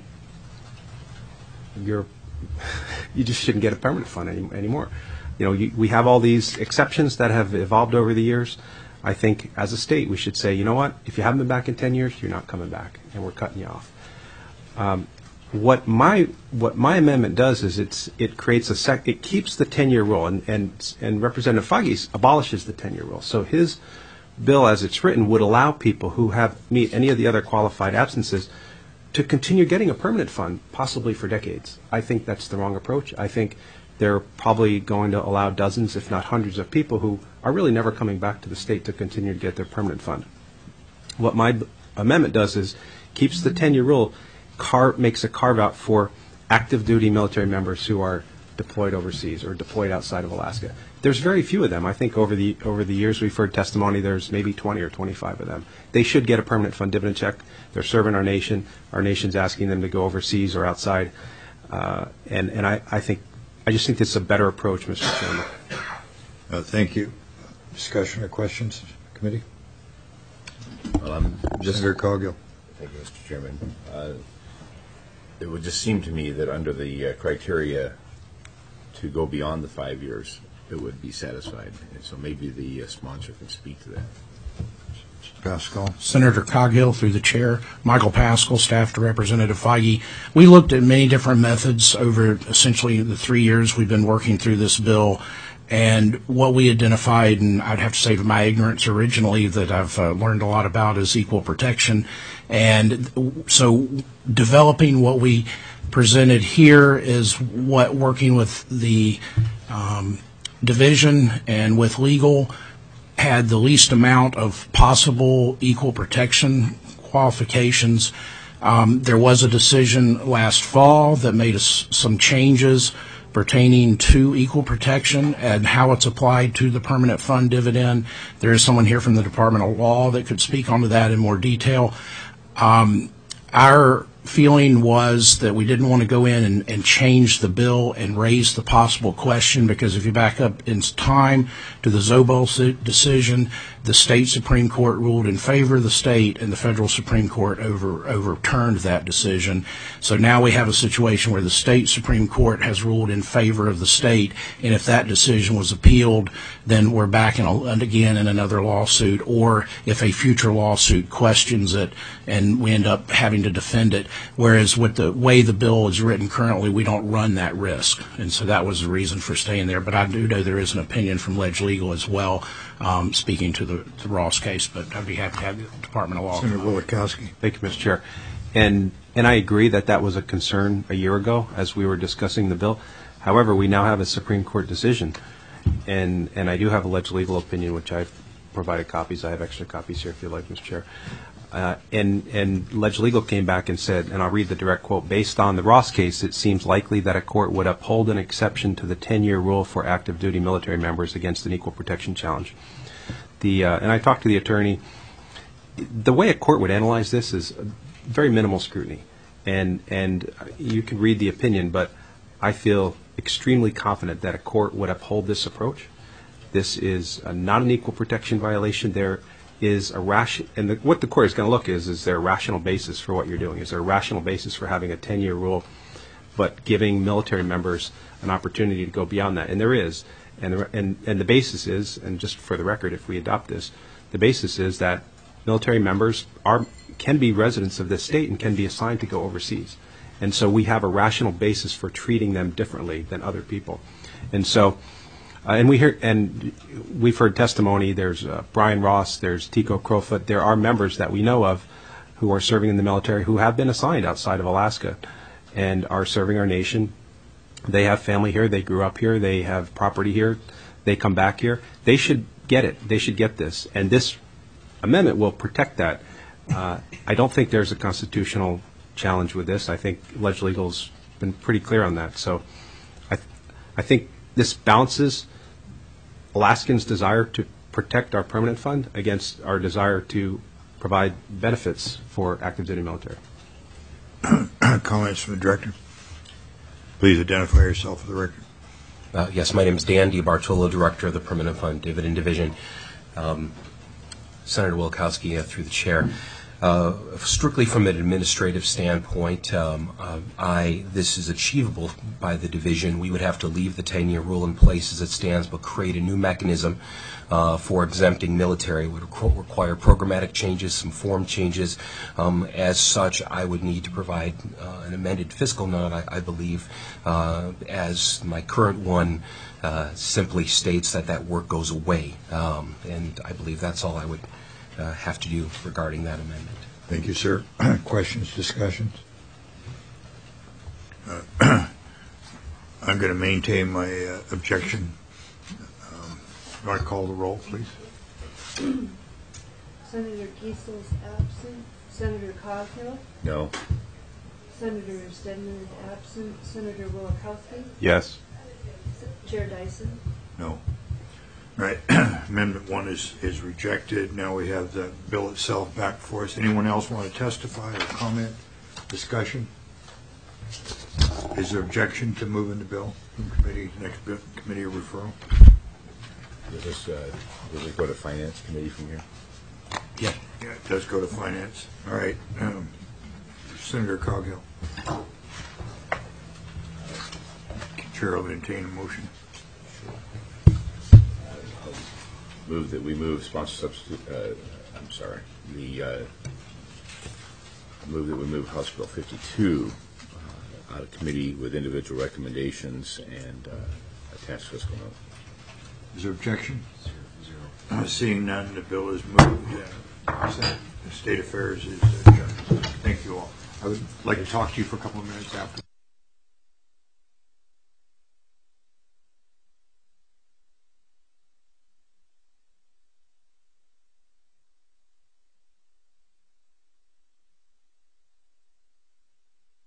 you're you just shouldn't get a permanent fund any, anymore. You know, you, we have all these exceptions that have evolved over the years. I think as a state we should say, you know what, if you haven't been back in ten years, you're not coming back, and we're cutting you off. Um, what my what my amendment does is it's it creates a sec, it keeps the ten-year rule, and and and Representative Feige abolishes the ten-year rule. So his bill, as it's written, would allow people who have meet any of the other qualified absences to continue getting a permanent fund, possibly for decades. I think that's the wrong approach. I think they're probably going to allow dozens, if not hundreds, of people who are really never coming back to the state to continue to get their permanent fund. What my b- amendment does is keeps the ten-year rule, car- makes a carve-out for active duty military members who are deployed overseas or deployed outside of Alaska. There's very few of them. I think over the over the years we've heard testimony, there's maybe twenty or twenty-five of them. They should get a permanent fund dividend check. They're serving our nation. Our nation's asking them to go overseas or outside. Uh, and and I, I think I just think this is a better approach, Mister Chairman. Uh, thank you. Discussion or questions, committee? Well, I'm just Senator Coghill. Thank you, Mister Chairman. Uh, it would just seem to me that under the uh, criteria to go beyond the five years, it would be satisfied. And so maybe the uh, sponsor can speak to that. Pascal. Senator Coghill, through the chair. Michael Pascal, staff to Representative Feige. We looked at many different methods over essentially the three years we've been working through this bill. And what we identified, and I'd have to say to my ignorance originally that I've uh, learned a lot about, is equal protection. And so developing what we presented here is what, working with the um, division and with legal, had the least amount of possible equal protection qualifications. Um, there was a decision last fall that made us some changes pertaining to equal protection and how it's applied to the permanent fund dividend. There is someone here from the Department of Law that could speak onto that in more detail. Um, our feeling was that we didn't want to go in and, and change the bill and raise the possible question, because if you back up in time to the Zobel decision, the state Supreme Court ruled in favor of the state and the federal Supreme Court over, overturned that decision. So now we have a situation where the state Supreme Court has ruled in favor of the state, and if that decision was appealed, then we're back in a, and again in another lawsuit, or if a future lawsuit questions it and we end up having to defend it. Whereas with the way the bill is written currently, we don't run that risk. And so that was the reason for staying there. But I do know there is an opinion from Ledge Legal as well, um, speaking to the, the Ross case. But I'd be happy to have the Department of Law. Senator Wielechowski. Thank you, Mister Chair. And and I agree that that was a concern a year ago as we were discussing the bill. However, we now have a Supreme Court decision. And and I do have a Ledge Legal opinion, which I've provided copies. I have extra copies here if you'd like, Mister Chair. Uh, and, and Ledge Legal came back and said, and I'll read the direct quote, based on the Ross case, it seems likely that a court would uphold an exception to the ten-year rule for active duty military members against an equal protection challenge. The uh, and I talked to the attorney. The way a court would analyze this is very minimal scrutiny. And, and you can read the opinion, but I feel extremely confident that a court would uphold this approach. This is uh, not an equal protection violation. There is a ration, and the, what the court is going to look is, is there a rational basis for what you're doing? Is there a rational basis for having a ten-year rule, but giving military members an opportunity to go beyond that? And there is, and the, and and the basis is, and just for the record, if we adopt this, the basis is that military members are can be residents of this state and can be assigned to go overseas, and so we have a rational basis for treating them differently than other people, and so. Uh, and we hear, and we've heard testimony. There's uh, Brian Ross. There's Tico Crowfoot. There are members that we know of who are serving in the military who have been assigned outside of Alaska, and are serving our nation. They have family here. They grew up here. They have property here. They come back here. They should get it. They should get this. And this amendment will protect that. Uh, I don't think there's a constitutional challenge with this. I think Ledge Legal's been pretty clear on that. So, I, th- I think this balances Alaskans' desire to protect our permanent fund against our desire to provide benefits for active duty military. Comments from the director? Please identify yourself for the record. Uh, yes, my name is Dan DiBartolo, Director of the Permanent Fund Dividend Division. Um, Senator Wielechowski, uh, through the chair. Uh, strictly from an administrative standpoint, um, uh, I this is achievable by the division. We would have to leave the ten-year rule in place as it stands, but create a new mechanism uh, for exempting military. It would requ- require programmatic changes, some form changes. Um, as such, I would need to provide uh, an amended fiscal note, I, I believe, uh, as my current one uh, simply states that that work goes away. Um, and I believe that's all I would Uh, have to do regarding that amendment. Thank you, sir. Questions, discussions? Uh, I'm going to maintain my uh, objection. Um, you want to call the roll, please? Senator Kiesel's absent. Senator Coghill? No. Senator Stedman is absent. Senator Wielechowski? Yes. Chair Dyson? No. All right. Amendment one is, is rejected. Now we have the bill itself back before us. Anyone else want to testify or comment? Discussion? Is there objection to moving the bill from committee, next bill, committee of referral? Does this, uh, does it go to Finance Committee from here? Yeah. Yeah, it does go to finance. All right. Um, Senator Coghill. Chair will entertain a motion. Move that we move sponsor substitute, uh, I'm sorry, the, uh, move that we move House Bill fifty-two uh, out of committee with individual recommendations and uh, attached fiscal note. Is there objection? Zero. Uh, seeing none, the bill is moved. Uh, Senate State Affairs is adjourned. Thank you all. I would like to talk to you for a couple of minutes after.